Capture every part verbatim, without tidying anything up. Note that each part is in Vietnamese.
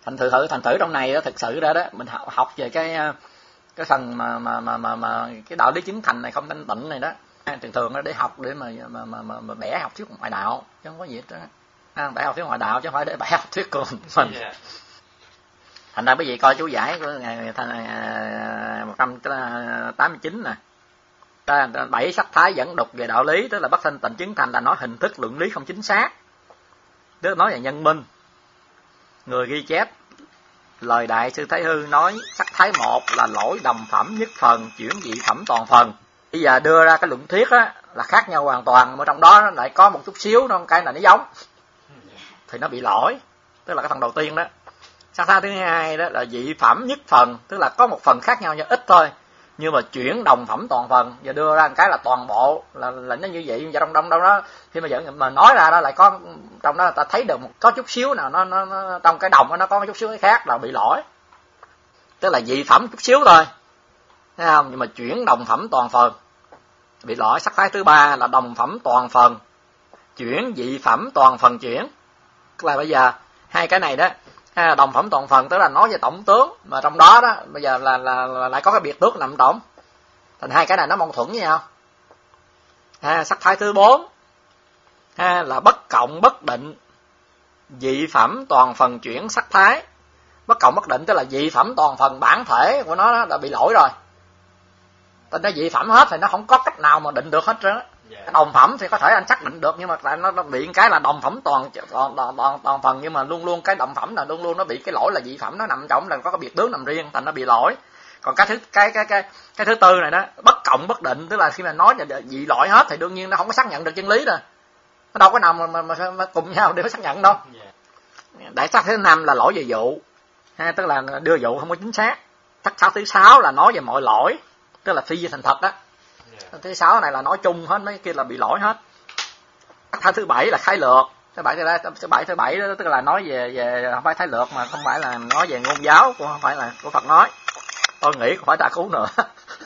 Thành thử thử thành thử trong này đó, thực sự ra đó mình học, học về cái cái phần mà mà mà mà, mà cái đạo lý chứng thành này không thanh tịnh này đó, thường thường đó để học để mà mà mà, mà, mà bẻ học thuyết ngoại đạo chứ không có gì hết đó. À, bẻ học thuyết ngoại đạo chứ không phải để bẻ học thuyết của mình. Thành ra quý vị coi chú giải của ngày một trăm tám mươi chín nè, bảy sắc thái dẫn đục về đạo lý, tức là bất thanh tịnh chứng thành là nói hình thức luận lý không chính xác, tức là nói về nhân minh. Người ghi chép lời Đại sư Thái Hư nói sắc thái một là lỗi đồng phẩm nhất phần, chuyển dị phẩm toàn phần. Bây giờ đưa ra cái luận thuyết á là khác nhau hoàn toàn, mà trong đó nó lại có một chút xíu nó cái là nó giống, thì nó bị lỗi, tức là cái phần đầu tiên đó. Sắc thái thứ hai đó là dị phẩm nhất phần, tức là có một phần khác nhau nhưng ít thôi, nhưng mà chuyển đồng phẩm toàn phần. Giờ đưa ra một cái là toàn bộ là là nó như vậy, và trong trong đâu đó khi mà dẫn mà nói ra đó lại có trong đó ta thấy được một có chút xíu nào nó nó, nó trong cái đồng đó, nó có một chút xíu cái khác là bị lỗi, tức là dị phẩm chút xíu thôi, thấy không? Nhưng mà chuyển đồng phẩm toàn phần bị lỗi. Sắc thái thứ ba là đồng phẩm toàn phần, chuyển dị phẩm toàn phần chuyển, tức là bây giờ hai cái này đó, đồng phẩm toàn phần tức là nói về tổng tướng, mà trong đó đó bây giờ là, là, là lại có cái biệt tướng nằm tổng, thành hai cái này nó mâu thuẫn với nhau. Ha, sắc thái thứ bốn ha, là bất cộng bất định, dị phẩm toàn phần chuyển sắc thái. Bất cộng bất định tức là dị phẩm toàn phần bản thể của nó đã bị lỗi rồi, thành ra dị phẩm hết thì nó không có cách nào mà định được hết trơn. Yeah. Đồng phẩm thì có thể anh xác định được, nhưng mà tại nó bị cái là đồng phẩm toàn toàn, toàn, toàn, toàn phần, nhưng mà luôn luôn cái đồng phẩm là luôn luôn nó bị cái lỗi là dị phẩm nó nằm trong là có cái biệt tướng nằm riêng, thành nó bị lỗi. Còn cái thứ cái cái cái cái thứ tư này đó, bất cộng bất định, tức là khi mà nói là dị lỗi hết thì đương nhiên nó không có xác nhận được chân lý rồi, nó đâu có nào mà, mà, mà, mà cùng nhau để xác nhận đâu. Yeah. Đại sắc thứ năm là lỗi về dụ, ha, tức là đưa dụ không có chính xác. Sắc thứ sáu là nói về mọi lỗi, tức là phi thành thật đó. Yeah. Thứ sáu này là nói chung hết, mấy kia là bị lỗi hết. Thái thứ bảy là khái lược. Thứ bảy thứ bảy thứ bảy đó, tức là nói về về không phải thái lược mà không phải là nói về ngôn giáo, cũng không phải là của Phật nói. Tôi nghĩ không phải Tra Cứu nữa.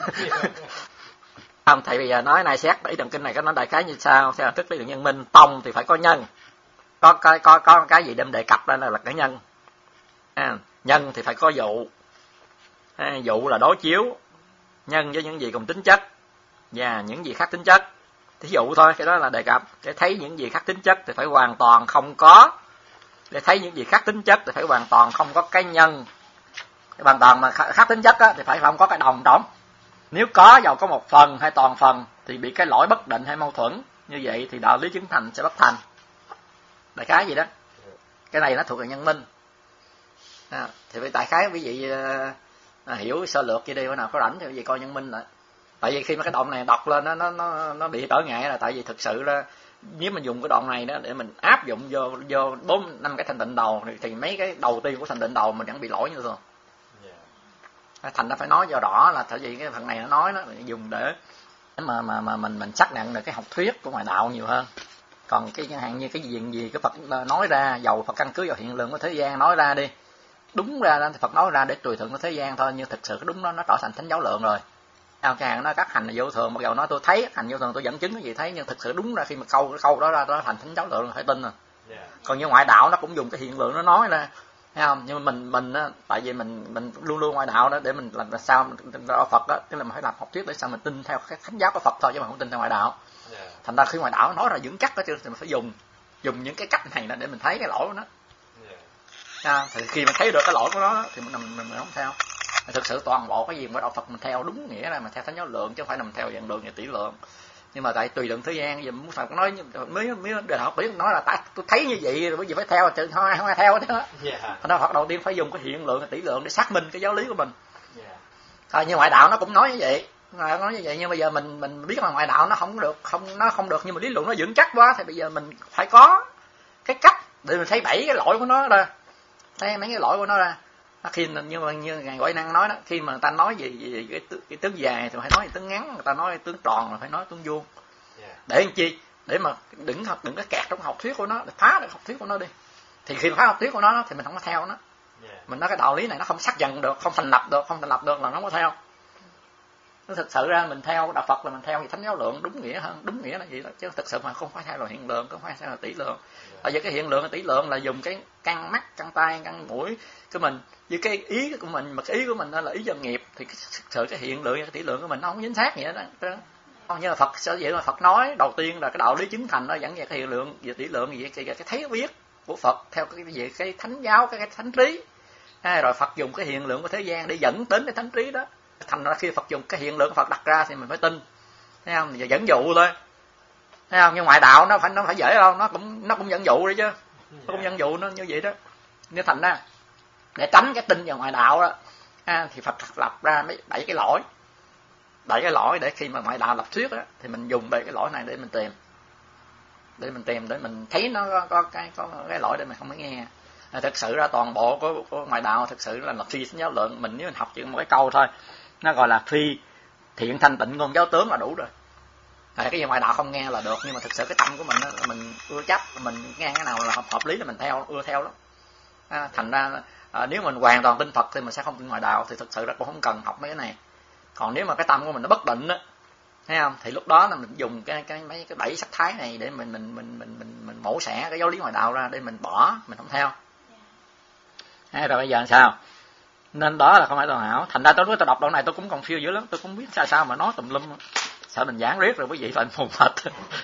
Không, thầy bây giờ nói này xét ý đoạn kinh này có nói đại khái như sau, theo thức lý luận nhân minh. Tông thì phải có nhân, có có có có cái gì đem đề cập lên là, là cái nhân. À, nhân thì phải có dụ. À, dụ là đối chiếu nhân với những gì cùng tính chất và những gì khác tính chất. Thí dụ thôi, cái đó là đề cập. Để thấy những gì khác tính chất thì phải hoàn toàn không có. Để thấy những gì khác tính chất thì phải hoàn toàn không có cái nhân. Cái hoàn toàn mà khác tính chất á, thì phải không có cái đồng trọng. Nếu có dầu có một phần hay toàn phần thì bị cái lỗi bất định hay mâu thuẫn. Như vậy thì đạo lý chứng thành sẽ bất thành. Đại khái gì đó. Cái này nó thuộc về nhân minh. À, thì tại khái quý vị à, hiểu sơ lược kia đi, bữa nào có rảnh thì quý vị coi nhân minh lại. Tại vì khi mà cái đoạn này đọc lên nó nó nó nó bị trở ngại, là tại vì thực sự là nếu mình dùng cái đoạn này đó để mình áp dụng vô vô bốn năm cái thành tịnh đầu thì, thì mấy cái đầu tiên của thành tịnh đầu mình vẫn bị lỗi như thường. Yeah. Thành ra phải nói do rõ là tại vì cái phần này nó nói nó dùng để mà mà mà mình mình xác nhận được cái học thuyết của ngoại đạo nhiều hơn. Còn cái hạn như cái gì gì cái Phật nói ra, dầu Phật căn cứ vào hiện lượng của thế gian nói ra đi, đúng ra thì Phật nói ra để trùy thuận của thế gian thôi, nhưng thực sự đúng nó nó trở thành thánh giáo lượng rồi. Càng nói các hành là vô thường, mặc dù nói tôi thấy hành vô thường tôi dẫn chứng cái gì thấy, nhưng thực sự đúng ra khi mà câu cái câu đó ra nó thành thánh giáo lượng là phải tin rồi. Yeah. Còn như ngoại đạo nó cũng dùng cái hiện lượng nó nói ra, thấy không? Nhưng mà mình mình á, tại vì mình mình luôn luôn ngoại đạo đó để mình làm sao đạo Phật đó, tức là mình phải làm học thuyết để sao mình tin theo cái thánh giáo của Phật thôi, chứ mà không tin theo ngoại đạo. Yeah. Thành ra khi ngoại đạo nói ra vững chắc đó chứ, thì mình phải dùng dùng những cái cách này để mình thấy cái lỗi của nó. Yeah. À, thì khi mình thấy được cái lỗi của nó thì mình mình, mình không theo. Thực sự toàn bộ cái gì mà đạo Phật mình theo đúng nghĩa là mình theo thánh giáo lượng, chứ không phải là mình theo dạng lượng và tỷ lượng. Nhưng mà tại tùy lượng thế gian giờ muốn Phật nói mới mới đề học biết nói là tại tôi thấy như vậy rồi bởi vì phải theo, chứ không ai không ai theo hết đó. Yeah. Thành ra Phật đầu tiên phải dùng cái hiện lượng và tỷ lượng để xác minh cái giáo lý của mình. Yeah. Thôi như ngoại đạo nó cũng nói như vậy, nó nói như vậy, nhưng bây giờ mình mình biết là ngoại đạo nó không được, không nó không được, nhưng mà lý luận nó vững chắc quá thì bây giờ mình phải có cái cách để mình thấy bảy cái lỗi của nó ra, thấy mấy cái lỗi của nó ra. Khi như mà như ngài Huệ Năng nói đó, khi mà người ta nói về, về cái, cái tướng dài thì phải nói về tướng ngắn, người ta nói tướng tròn là phải nói tướng vuông. Yeah. Để làm chi? Để mà đừng đừng có kẹt trong học thuyết của nó, để phá được học thuyết của nó đi. Thì khi phá học thuyết của nó thì mình không có theo nó. Yeah. Mình nói cái đạo lý này nó không xác nhận được, không thành lập được, không thành lập được là nó không có theo. nó thực sự ra mình theo đạo Phật là mình theo thì thánh giáo lượng đúng nghĩa hơn, đúng nghĩa là gì đó, chứ thực sự mà không phải theo là hiện lượng, không phải theo là tỷ lượng. Tại vì cái hiện lượng, cái tỷ lượng là dùng cái căn mắt, căn tay, căn mũi cái mình với cái ý của mình, mà cái ý của mình là ý doanh nghiệp, thì cái, thực sự cái hiện lượng, cái tỷ lượng của mình nó không chính xác vậy đó. Không như là Phật sao vậy, mà Phật nói đầu tiên là cái đạo lý chứng thành nó dẫn về cái hiện lượng, về tỷ lượng gì cái, cái thấy biết của Phật theo cái về cái thánh giáo, cái, cái thánh trí. À, rồi Phật dùng cái hiện lượng của thế gian để dẫn đến cái thánh trí đó. Thành ra khi Phật dùng cái hiện lượng Phật đặt ra thì mình phải tin, thấy không? Giờ dẫn dụ thôi, thấy không? Nhưng ngoại đạo nó phải nó phải dễ đâu, nó cũng nó cũng dẫn dụ đấy chứ, nó cũng dẫn dụ nó như vậy đó. Nên thành ra để tránh cái tin vào ngoại đạo đó, à, thì Phật lập ra mấy bảy cái lỗi, bảy cái lỗi để khi mà ngoại đạo lập thuyết đó, thì mình dùng bảy cái lỗi này để mình tìm, để mình tìm để mình thấy nó có, có cái có cái lỗi để mình không có nghe. À, thực sự ra toàn bộ của, của ngoại đạo thực sự là, là phi thánh giáo lượng. Mình nếu mình học chỉ một cái câu thôi, nó gọi là phi thiện thanh tịnh ngôn giáo tướng là đủ rồi. À, cái gì ngoại đạo không nghe là được, nhưng mà thực sự cái tâm của mình đó, mình ưa chấp, mình nghe cái nào là hợp, hợp lý là mình theo, ưa theo lắm. À, thành ra à, nếu mình hoàn toàn tin Phật thì mình sẽ không tin ngoại đạo, thì thực sự là cũng không cần học mấy cái này. Còn nếu mà cái tâm của mình nó bất định đó, thấy không, thì lúc đó là mình dùng cái cái mấy cái bảy sắc thái này để mình mình mình mình mình mình mổ xẻ cái giáo lý ngoại đạo ra để mình bỏ, mình không theo. Hay rồi bây giờ làm sao? Nên đó là không phải toàn hảo. Thành ra tôi nói tôi đọc đoạn này tôi cũng còn phiêu dữ lắm, tôi cũng biết sao sao mà nói tùm lum, sợ mình giảng riết rồi quý vị phải mù mệt.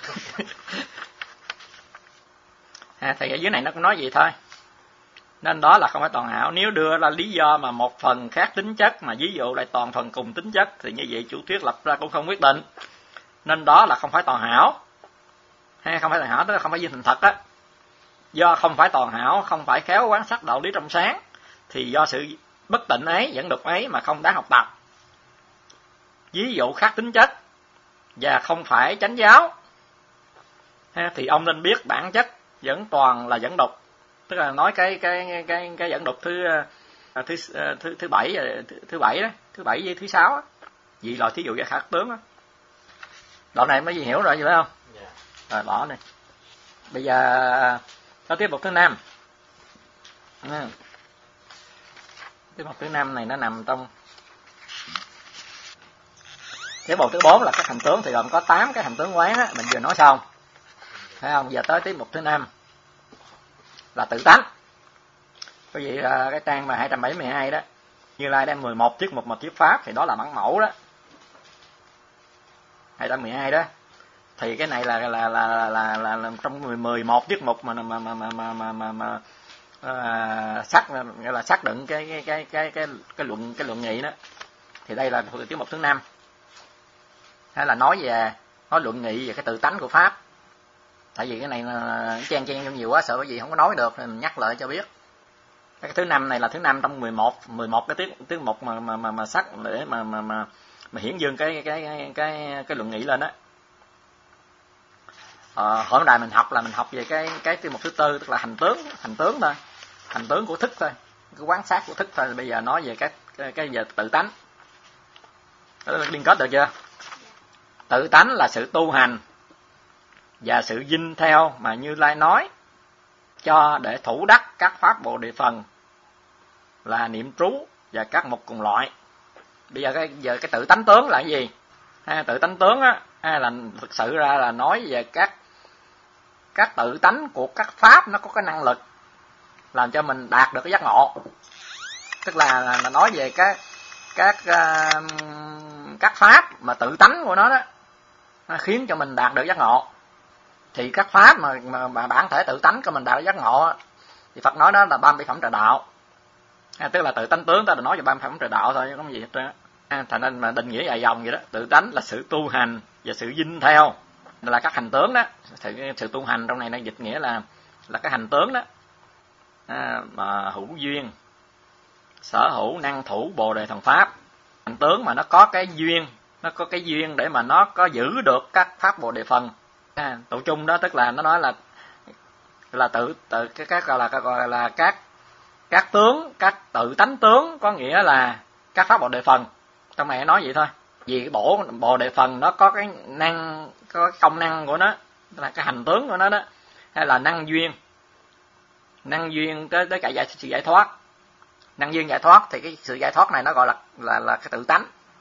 À, thì ở dưới này nó cũng nói vậy thôi. Nên đó là không phải toàn hảo. Nếu đưa ra lý do mà một phần khác tính chất mà ví dụ lại toàn phần cùng tính chất thì như vậy chủ thuyết lập ra cũng không quyết định. Nên đó là không phải toàn hảo. Hay không phải toàn hảo tức là không phải viên thành thật á. Do không phải toàn hảo, không phải khéo quán sát đạo lý trong sáng, thì do sự bất tịnh ấy, dẫn đục ấy mà không đáng học tập. Ví dụ khác tính chất và không phải chánh giáo, thì ông nên biết bản chất vẫn toàn là dẫn đục. Tức là nói cái cái cái cái dẫn đục thứ thứ thứ thứ bảy thứ, thứ bảy đó, thứ bảy với thứ sáu á. Vì loại thí dụ về khác tướng á. Đoạn này mới gì hiểu rồi vậy phải không? Yeah. Rồi bỏ này. Bây giờ có tiếp mục thứ năm. Ừ. Tiếp mục thứ năm này nó nằm trong tiếp mục thứ bốn là các hành tướng, thì gồm có tám cái hành tướng quán á, mình vừa nói xong. Thấy không? Giờ tới tiếp mục thứ năm là tự tánh. Cái gì cái trang mà hai trăm bảy mươi hai đó, Như Lai đem mười một tiết mục một thuyết pháp, thì đó là bản mẫu đó. hai trăm mười hai đó. Thì cái này là là là là là, là, là trong mười một tiết mục mà mà mà mà mà mà, mà, mà à, xác gọi là xác định cái cái cái cái cái cái luận cái luận nghị đó. Thì đây là tiết mục thứ năm. Hay là nói về nói luận nghị về cái tự tánh của pháp. Tại vì cái này là chen chen nhiều quá, sợ cái gì không có nói được thì mình nhắc lại cho biết. Cái thứ năm này là thứ năm trong mười một mười một cái tiết tiết mục mà mà mà, mà sắc để mà mà mà mà hiển dương cái cái cái cái cái luận nghị lên đó. Ờ, hôm nay mình học là mình học về cái cái tiết mục thứ tư, tức là hành tướng, hành tướng thôi, hành tướng của thức thôi, cái quán sát của thức thôi. Bây giờ nói về cái cái, cái về tự tánh. Đó là liên kết được chưa? Tự tánh là sự tu hành và sự vinh theo mà Như Lai nói cho để thủ đắc các pháp Bồ Đề phần là niệm trú và các mục cùng loại. Bây giờ cái giờ cái tự tánh tướng là cái gì? Ha, tự tánh tướng á, ha, là thực sự ra là nói về các các tự tánh của các pháp, nó có cái năng lực làm cho mình đạt được cái giác ngộ. Tức là, là, là nói về các các uh, các pháp mà tự tánh của nó đó, nó khiến cho mình đạt được giác ngộ. Thì các pháp mà, mà, mà bản thể tự tánh của mình đạt được giác ngộ thì Phật nói đó là ba mươi phẩm trời đạo. À, tức là tự tánh tướng ta là nói về ba mươi phẩm trời đạo thôi, không có gì hết trơn. À, thành nên mà định nghĩa dài dòng vậy đó. Tự tánh là sự tu hành và sự vinh theo, là các hành tướng đó. Sự, sự tu hành trong này nó dịch nghĩa là là cái hành tướng đó. À, mà hữu duyên, sở hữu năng thủ Bồ Đề thần pháp. Hành tướng mà nó có cái duyên, nó có cái duyên để mà nó có giữ được các pháp Bồ Đề phần. À, tụ chung đó, tức là nó nói là là tự tự cái các gọi là gọi là các các tướng, các tự tánh tướng, có nghĩa là các pháp Bồ Đề phần. Trong này nói vậy thôi. Vì cái bổ Bồ Đề phần nó có cái năng, có cái công năng của nó, là cái hành tướng của nó đó, hay là năng duyên, năng duyên tới tới cả giải sự giải thoát. Năng duyên giải thoát thì cái sự giải thoát này nó gọi là là là cái tự tánh.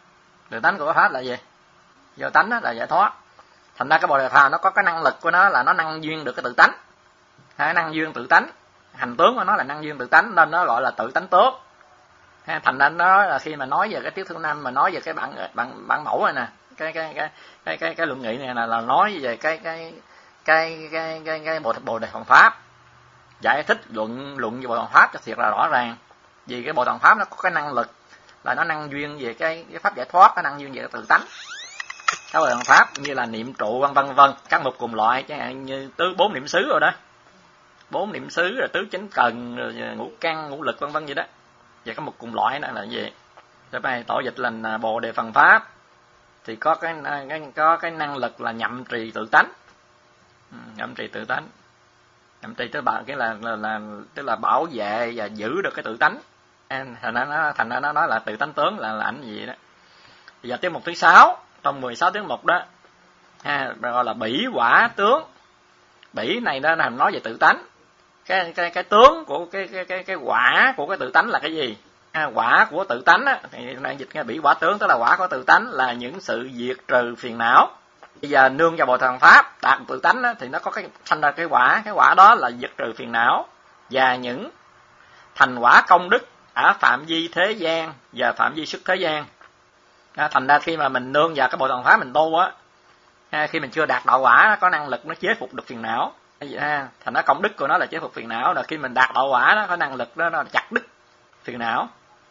Tự tánh của pháp là gì? Do tánh đó là giải thoát. Thành ra cái bồ đề phàm nó có cái năng lực của nó là nó năng duyên được cái tự tánh. Ha, năng duyên tự tánh, hành tướng của nó là năng duyên tự tánh nên nó gọi là tự tánh tướng. Ha, thành ra nó là khi mà nói về cái tiết thứ năm mà nói về cái bản bản bản mẫu này nè, cái cái cái cái cái, cái luận nghị này là, là nói về cái cái cái cái cái, cái bộ bồ đề phàm pháp, giải thích luận luận về bộ đề phàm pháp cho thiệt là rõ ràng. Vì cái bộ đề phàm pháp nó có cái năng lực là nó năng duyên về cái cái pháp giải thoát, nó năng duyên về cái tự tánh. Các bộ đề phàm pháp như là niệm trụ vân vân vân, các mục cùng loại chẳng hạn như tứ bốn niệm xứ rồi đó, bốn niệm xứ rồi tứ chánh cần rồi ngũ căn ngũ lực vân vân vậy đó. Về các mục cùng loại đó là gì? Thế này tổ dịch là bồ đề phàm pháp thì có cái, cái có cái năng lực là nhậm trì tự tánh. Ừ, nhậm trì tự tánh. Nhậm trì tức là cái là, là, là tức là bảo vệ và giữ được cái tự tánh. Thành ra nó thành ra nó nói là tự tánh tướng là, là ảnh gì đó. Bây giờ tiết mục thứ sáu trong mười sáu tiết mục đó ha, gọi là bỉ quả tướng. Bỉ này đó là nói về tự tánh. Cái cái cái tướng của cái cái cái cái quả của cái tự tánh là cái gì? À, quả của tự tánh á thì này dịch nghe bỉ quả tướng tức là quả của tự tánh là những sự diệt trừ phiền não. Bây giờ nương vào bồ đề pháp đạt tự tánh á, thì nó có cái thành ra cái quả, cái quả đó là diệt trừ phiền não và những thành quả công đức ở phạm vi thế gian và phạm vi xuất thế gian. À, thành ra khi mà mình nương vào cái bồ đề pháp mình tu á, à, khi mình chưa đạt đạo quả nó có năng lực nó chế phục được phiền não. À, thành ra công đức của nó là chế phục phiền não, rồi khi mình đạt đạo quả nó có năng lực đó nó chặt đứt phiền não.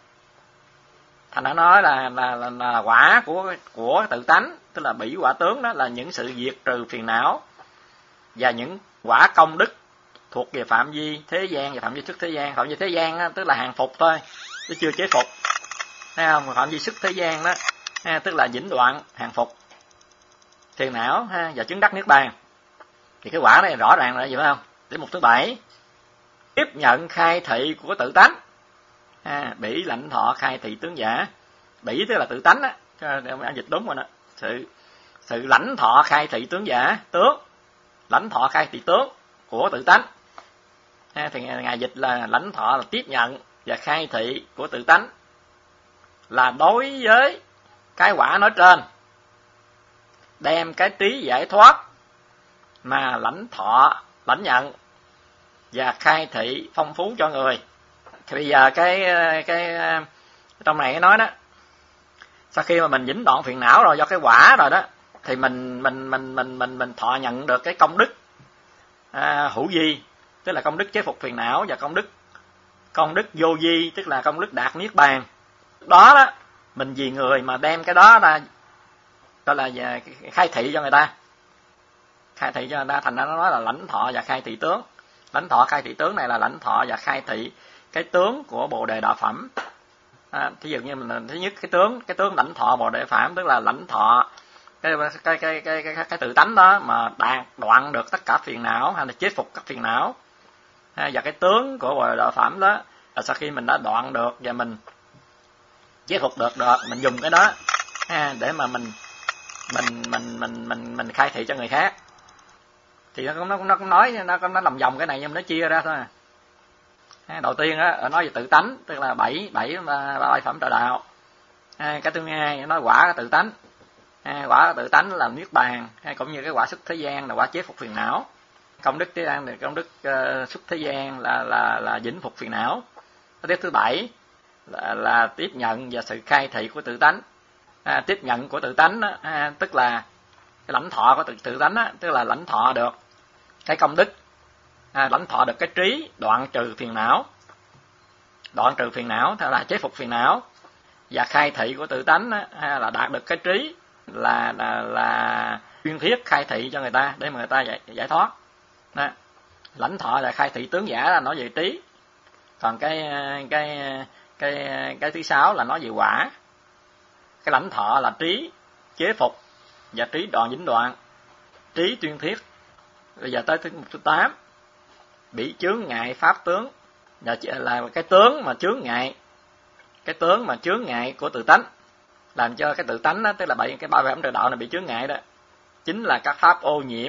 Thành ra nói là là, là là quả của của tự tánh tức là bỉ quả tướng đó là những sự diệt trừ phiền não và những quả công đức thuộc về phạm vi thế gian và phạm vi xuất thế gian. Phạm vi thế gian đó, tức là hàng phục thôi chứ chưa chế phục, thấy không? Phạm vi xuất thế gian đó ha, tức là vĩnh đoạn hàng phục phiền não ha, và chứng đắc niết bàn. Thì cái quả này rõ ràng là gì phải không? Đến mục thứ bảy tiếp nhận khai thị của tự tánh. À, bỉ lãnh thọ khai thị tướng giả. Bỉ tức là tự tánh á, anh dịch đúng rồi đó. Sự sự lãnh thọ khai thị tướng giả, tướng. Lãnh thọ khai thị tướng của tự tánh. À, thì ngài dịch là lãnh thọ là tiếp nhận và khai thị của tự tánh là đối với cái quả nói trên đem cái trí giải thoát mà lãnh thọ lãnh nhận và khai thị phong phú cho người. Thì bây giờ cái cái trong này nói đó, sau khi mà mình vĩnh đoạn phiền não rồi do cái quả rồi đó, thì mình mình mình mình mình mình thọ nhận được cái công đức à, hữu vi, tức là công đức chế phục phiền não, và công đức công đức vô vi, tức là công đức đạt niết bàn. Đó đó, mình vì người mà đem cái đó ra gọi là khai thị cho người ta, khai thị cho người ta, thành ra nó nói là lãnh thọ và khai thị tướng. Lãnh thọ khai thị tướng này là lãnh thọ và khai thị cái tướng của bồ đề đạo phẩm. À, thí dụ như mình thứ nhất cái tướng cái tướng lãnh thọ bồ đề phạm tức là lãnh thọ cái cái cái cái cái, cái, cái tự tánh đó mà đạt đoạn được tất cả phiền não hay là chế phục các phiền não. À, và cái tướng của bồ đề đạo phẩm đó là sau khi mình đã đoạn được và mình chế phục được được mình dùng cái đó à, để mà mình mình mình mình mình mình khai thị cho người khác. Thì nó cũng nó cũng nó cũng nói nó nó làm vòng cái này nhưng nó chia ra thôi. À, đầu tiên á nói về tự tánh tức là bảy bảy bảy phẩm trợ đạo. À, cái thứ hai nói quả tự tánh. À, quả tự tánh là niết bàn, hay cũng như cái quả xuất thế gian là quả chế phục phiền não. Công đức thế gian thì công đức uh, xuất thế gian là là là vĩnh phục phiền não. Tiếp thứ bảy là, là tiếp nhận và sự khai thị của tự tánh. À, tiếp nhận của tự tánh đó, à, tức là cái lãnh thọ của tự tự tánh đó, tức là lãnh thọ được cái công đức, à, lãnh thọ được cái trí đoạn trừ phiền não, đoạn trừ phiền não theo là chế phục phiền não, và khai thị của tự tánh đó, à, là đạt được cái trí là là là chuyên thiết khai thị cho người ta để mà người ta giải, giải thoát. Đó. Lãnh thọ là khai thị tướng giả là nói về trí, còn cái cái cái cái thứ sáu là nói về quả. Cái lãnh thọ là trí chế phục và trí đoạn vĩnh đoạn, trí tuyên thiết. Bây giờ tới mục thứ tám, bị chướng ngại pháp tướng, là là cái tướng mà chướng ngại, cái tướng mà chướng ngại của tự tánh, làm cho cái tự tánh đó, tức là bảy cái ba phẩm trợ đạo này bị chướng ngại đó, chính là các pháp ô nhiễm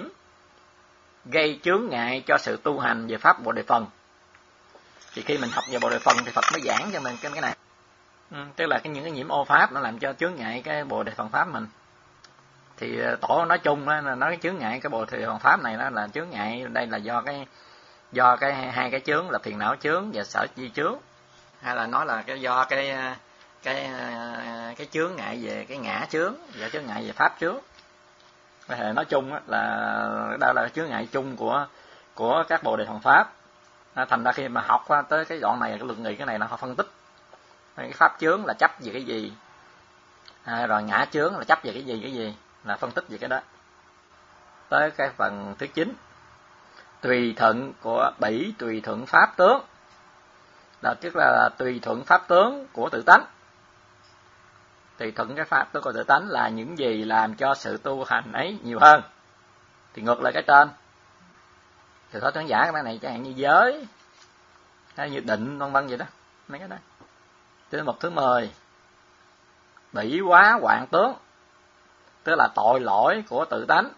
gây chướng ngại cho sự tu hành về pháp Bồ Đề Phần. Thì khi mình học về Bồ Đề Phần thì Phật mới giảng cho mình cái cái này. Ừ, tức là cái những cái nhiễm ô pháp nó làm cho chướng ngại cái bồ đề phần pháp mình. Thì tổ nói chung đó, là nói cái chướng ngại cái bồ đề phần pháp này đó là chướng ngại đây là do cái do cái hai cái chướng là phiền não chướng và sở chi chướng, hay là nói là cái do cái cái cái chướng ngại về cái ngã chướng và chướng ngại về pháp chướng. Nói chung là đây là chướng ngại chung của của các bồ đề phần pháp. Thành ra khi mà học tới cái đoạn này, cái luận nghị cái này là họ phân tích cái pháp chướng là chấp về cái gì, à, rồi ngã chướng là chấp về cái gì cái gì, là phân tích về cái đó. Tới cái phần thứ chín, tùy thuận của bỉ tùy thuận pháp tướng, là tức là tùy thuận pháp tướng của tự tánh. Tùy thuận cái pháp tướng của tự tánh là những gì làm cho sự tu hành ấy nhiều hơn. Thì ngược lại cái trên, thì thôi tướng giả cái này chẳng hạn như giới hay như định vân vân vậy đó, mấy cái đó. Tới mục thứ mười, bỉ quá hoạn tướng, tức là tội lỗi của tự tánh,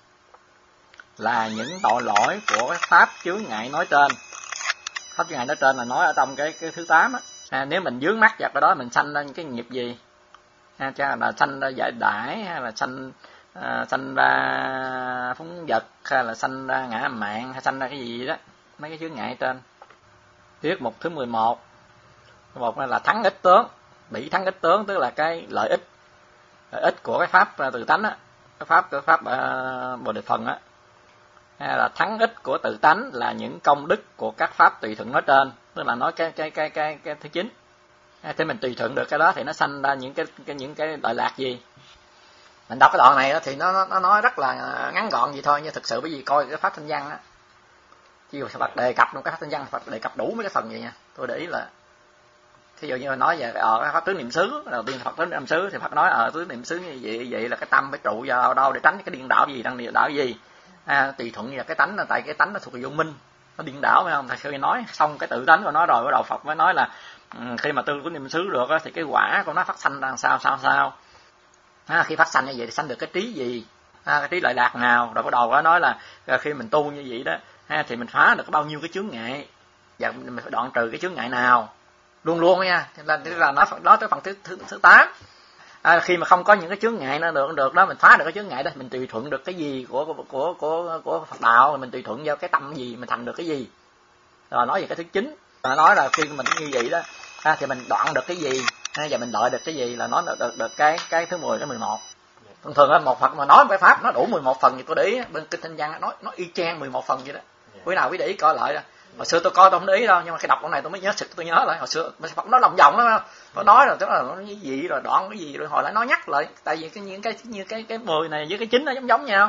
là những tội lỗi của cái pháp chướng ngại nói trên. Pháp chướng ngại nói trên là nói ở trong cái cái thứ tám á. À, nếu mình vướng mắc vào cái đó mình sanh ra những cái nghiệp gì, ha, cha là sanh ra giải đãi, hay là sanh à, sanh ra phóng vật, hay là sanh ra ngã mạn, hay sanh ra cái gì đó, mấy cái chướng ngại trên. Tiết mục thứ mười một, một là thắng ích tướng, bị thắng ích tướng tức là cái lợi ích, lợi ích của cái pháp tự tánh á, cái pháp cái pháp uh, bồ đề phần á, hay là thắng ích của tự tánh là những công đức của các pháp tùy thuận nói trên, tức là nói cái cái cái cái cái thứ chín. Thế mình tùy thuận được cái đó thì nó sanh ra những cái, cái những cái lợi lạc gì. Mình đọc cái đoạn này đó, thì nó nó nói rất là ngắn gọn vậy thôi, nhưng thực sự bởi vì coi cái pháp thanh văn á, ví dụ Phật đề cập trong cái pháp thanh văn, Phật đề cập đủ mấy cái phần vậy nha. Tôi để ý là thí dụ như nói về ở ờ, pháp tứ niệm xứ, đầu tiên Phật tứ niệm xứ thì Phật nói ở ờ, tứ niệm xứ như vậy vậy là cái tâm phải trụ vào đâu để tránh cái điên đảo gì, đang điên đảo gì. À, tùy thuận là cái tánh, là tại cái tánh nó thuộc về vô minh, nó điên đảo phải không? Thầy khi nói xong cái tự tánh của nó rồi, bắt đầu Phật mới nói là um, khi mà tư của niệm xứ được thì cái quả của nó phát sanh ra sao sao sao. À, khi phát sanh như vậy thì sanh được cái trí gì, à, cái trí lợi lạc nào, rồi bắt đầu nó nói là khi mình tu như vậy đó, ha, thì mình phá được bao nhiêu cái chướng ngại và mình phải đoạn trừ cái chướng ngại nào luôn luôn nha. Là là nó nói tới phần thứ thứ, thứ tám. À, khi mà không có những cái chướng ngại nó được được đó, mình phá được cái chướng ngại đó, mình tùy thuận được cái gì của của của của, của Phật đạo, mình tùy thuận vào cái tâm gì mình thành được cái gì. Rồi nói về cái thứ chín, là nói là khi mình như vậy đó, à, thì mình đoạn được cái gì, à, và mình lợi được cái gì, là nói được được, được cái cái thứ mười cái mười một. Thường thường á, một Phật mà nói cái pháp nó đủ mười một phần thì tôi để ý bên kinh Thanh Văn nói nó y chang mười một phần vậy đó. Quý nào quý để ý coi lại đó. Hồi xưa tôi coi tôi không để ý đâu, nhưng mà khi đọc cái này tôi mới nhớ, tôi nhớ lại hồi xưa Phật nó lòng vòng đó, nó nói rồi tức là nó cái gì rồi đoạn cái gì rồi hồi lại nói nhắc lại, tại vì cái những cái như cái cái mười này với cái chín nó giống giống nhau,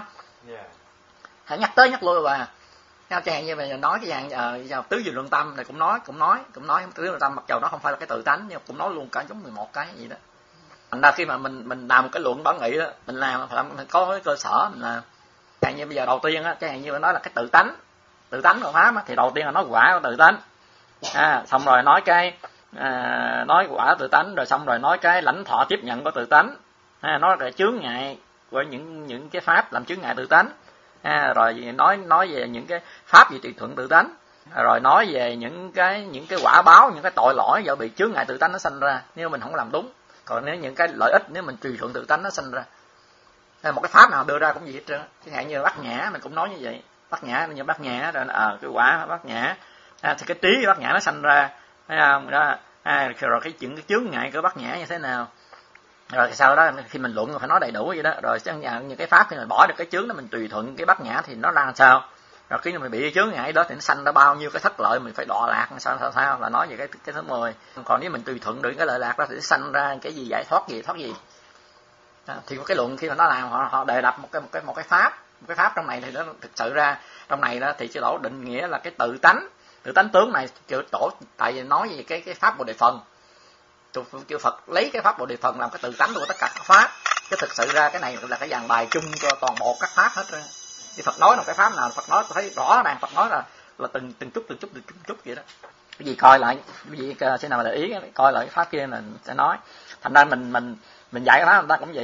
hãy nhắc tới nhắc lui và chẳng hạn như mình nói cái dạng uh, tứ diệu luận tâm này cũng nói cũng nói cũng nói tứ diệu luận tâm, mặc dù nó không phải là cái tự tánh nhưng cũng nói luôn cả giống mười một cái gì đó. Thành ra khi mà mình mình làm một cái luận bản nghị đó, mình làm phải làm mình có cái cơ sở mình làm. Chẳng như bây giờ đầu tiên á, chẳng hạn như nói là cái tự tánh, tự tánh của pháp á, thì đầu tiên là nói quả của tự tánh, à, xong rồi nói cái à, nói quả tự tánh, rồi xong rồi nói cái lãnh thọ tiếp nhận của tự tánh, à, nói cái chướng ngại của những những cái pháp làm chướng ngại tự tánh, à, rồi nói nói về những cái pháp gì tùy thuận tự tánh, rồi nói về những cái những cái quả báo, những cái tội lỗi do bị chướng ngại tự tánh nó sanh ra nếu mình không làm đúng. Còn nếu những cái lợi ích nếu mình tùy thuận tự tánh nó sanh ra, à, một cái pháp nào đưa ra cũng gì hết trơn. Chẳng hạn như bát nhã mình cũng nói như vậy, bát nhã như bát nhã rồi à, cái quả bát nhã, à, thì cái trí bát nhã nó sanh ra, thấy không đó, à, rồi cái chuyện cái chướng ngại của bát nhã như thế nào, rồi sau đó khi mình luận phải nói đầy đủ vậy đó, rồi những cái pháp khi mình bỏ được cái chướng đó mình tùy thuận cái bát nhã thì nó ra làm sao, rồi khi mình bị cái chướng ngại đó thì nó sanh ra bao nhiêu cái thất lợi mình phải đọa lạc sao sao sao, là nói về cái cái thứ mười. Còn nếu mình tùy thuận được cái lợi lạc đó thì nó sanh ra cái gì, giải thoát gì thoát gì. À, thì có cái luận khi mà nó làm họ họ đề lập một cái một cái một cái pháp, một cái pháp trong này thì nó thực sự ra trong này đó thì chỉ đổ định nghĩa là cái tự tánh, tự tánh tướng này chữ tổ, tại vì nói về cái cái pháp bồ đề phần, chư Phật lấy cái pháp bồ đề phần làm cái tự tánh của tất cả các pháp, chứ thực sự ra cái này là cái dàn bài chung cho toàn bộ các pháp hết. Thì Phật nói là cái pháp nào Phật nói tôi thấy rõ ràng, Phật nói là là từng từng chút từng chút từng chút, từng chút vậy đó. Cái gì coi lại, cái gì sẽ nào mà để ý coi lại cái pháp kia là sẽ nói. Thành ra mình mình mình dạy cái pháp người ta cũng vậy.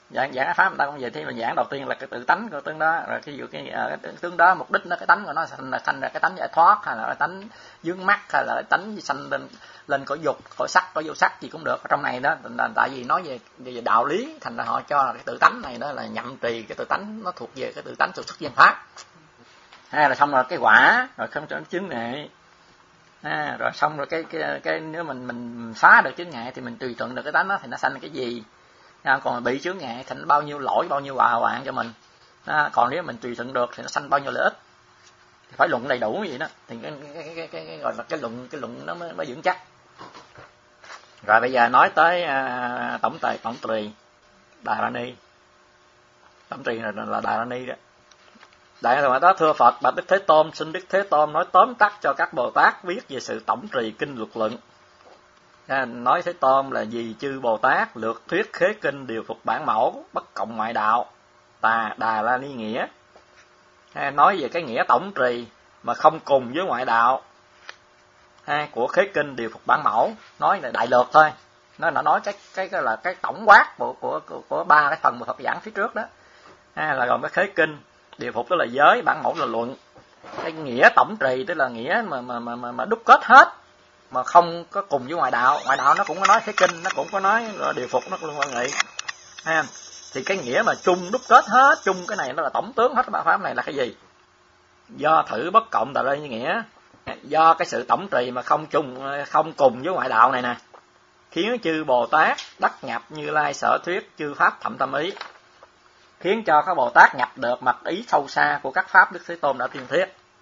giảng giảng pháp người ta cũng vậy, thì mình giảng đầu tiên là cái tự tánh của tướng đó, rồi cái dụ cái, cái tướng đó mục đích nó cái tánh của nó thành là thành ra cái tánh giải thoát, hay là cái tánh vướng mắc, hay là cái tánh sanh lên lên cõi dục, cõi sắc, cõi vô sắc gì cũng được. Ở trong này đó là tại vì nói về, về đạo lý, thành ra họ cho là cái tự tánh này đó là nhậm trì, cái tự tánh nó thuộc về cái tự tánh thuộc xuất dân pháp. Ha, là xong rồi cái quả, rồi không cho chứng ngại. À, rồi xong rồi cái cái cái nếu mình mình phá được chướng ngại thì mình tùy thuận được cái tánh đó thì nó sanh cái gì. À, còn bị chướng ngại thành bao nhiêu lỗi, bao nhiêu họa hoạn cho mình. À, còn nếu mình tùy thuận được thì nó sanh bao nhiêu lợi ích. Thì phải luận đầy đủ vậy đó thì cái cái cái, cái, cái, cái gọi là cái luận cái luận nó mới, mới vững chắc. Rồi bây giờ nói tới à, tổng tề tổng trì Đà La Ni. Tổng trì là, là Đà La Ni đó. Đại Hòa đó thưa Phật, bạch Đức Thế Tôn, xin Đức Thế Tôn nói tóm tắt cho các Bồ Tát viết về sự tổng trì kinh luật luận. À, nói Thế Tôn là vì chư Bồ Tát lược thuyết khế kinh điều phục bản mẫu, bất cộng ngoại đạo, tà Đà La Ni nghĩa. À, nói về cái nghĩa tổng trì mà không cùng với ngoại đạo à, của khế kinh điều phục bản mẫu, nói là đại lược thôi. Nó nó nói cái cái cái là cái tổng quát của của của, của ba cái phần mà Phật giảng phía trước đó. À, là gồm cái khế kinh, điều phục tức là giới, bản mẫu là luận. Cái nghĩa tổng trì tức là nghĩa mà mà mà mà, mà đúc kết hết mà không có cùng với ngoại đạo. Ngoại đạo nó cũng có nói khế kinh, nó cũng có nói điều phục, nó cũng quan nghị. Ha, thì cái nghĩa mà chung đúc kết hết, chung cái này nó là tổng tướng hết ba pháp này là cái gì? Do thử bất cộng tạo ra như nghĩa, do cái sự tổng trì mà không chung không cùng với ngoại đạo này nè, khiến chư Bồ Tát đắc nhập Như Lai sở thuyết chư pháp thậm tâm ý, khiến cho các Bồ Tát nhập được mật ý sâu xa của các pháp Đức Thế Tôn đã tuyên thuyết.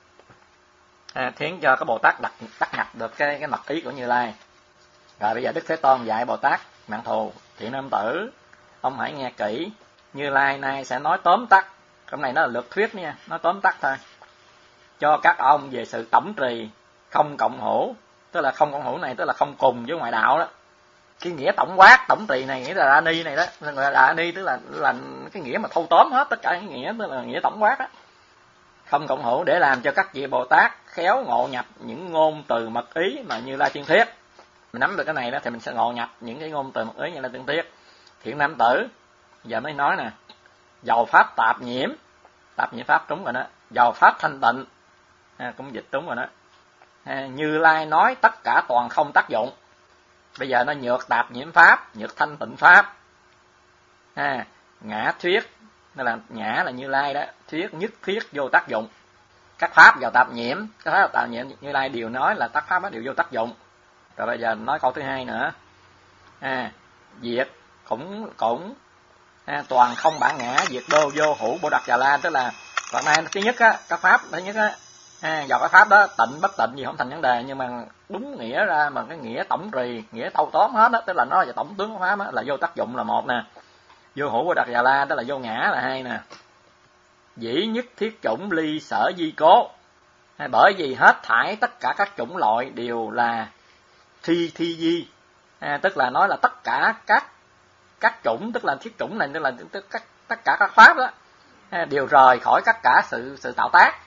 À, khiến cho các Bồ Tát đắc, đắc nhập được cái cái mật ý của Như Lai. Rồi bây giờ Đức Thế Tôn dạy Bồ Tát Mạng Thù, Thiện Nam Tử, ông hãy nghe kỹ, Như Lai nay sẽ nói tóm tắt, trong này nó là lược thuyết nha, nói tóm tắt thôi, cho các ông về sự tổng trì không cộng hữu, tức là không cộng hữu này tức là không cùng với ngoại đạo đó. Cái nghĩa tổng quát tổng trì này nghĩa là Đà Ni này đó, gọi là Đà Ni tức là là cái nghĩa mà thâu tóm hết tất cả những nghĩa, tức là nghĩa tổng quát đó. Không cộng hữu để làm cho các vị Bồ Tát khéo ngộ nhập những ngôn từ mật ý mà Như Lai tuyên thuyết. Mình nắm được cái này đó thì mình sẽ ngộ nhập những cái ngôn từ mật ý Như Lai tuyên thuyết. Thiện Nam Tử giờ mới nói nè, dầu pháp tạp nhiễm, tạp nhiễm pháp trúng rồi đó, dầu pháp thanh tịnh à, cũng dịch trúng rồi đó. À, Như Lai nói tất cả toàn không tác dụng. Bây giờ nó nhược tạp nhiễm pháp, nhược thanh tịnh pháp. À, ngã thuyết, nó là ngã là Như Lai đó, thuyết nhất thuyết vô tác dụng. Các pháp vào tạp nhiễm, các pháp vào tạp nhiễm Như Lai đều nói là tất pháp đó đều vô tác dụng. Rồi bây giờ nói câu thứ hai nữa. À, diệt cũng cũng à, toàn không bản ngã, diệt đô vô hữu bồ đặc già la, tức là đoạn này thứ nhất á, các pháp thứ nhất á, à, vào cái pháp đó tịnh bất tịnh gì không thành vấn đề, nhưng mà đúng nghĩa ra mà cái nghĩa tổng trì, nghĩa thâu tóm hết đó, tức là nó là tổng tướng của pháp đó, là vô tác dụng là một nè, vô hữu bồ đặc già la tức là vô ngã là hai nè, dĩ nhất thiết chủng ly sở di cố, à, bởi vì hết thải tất cả các chủng loại đều là thi thi di, à, tức là nói là tất cả các các chủng, tức là thiết chủng này tức là tức các tất cả các pháp đó à, đều rời khỏi tất cả sự sự tạo tác.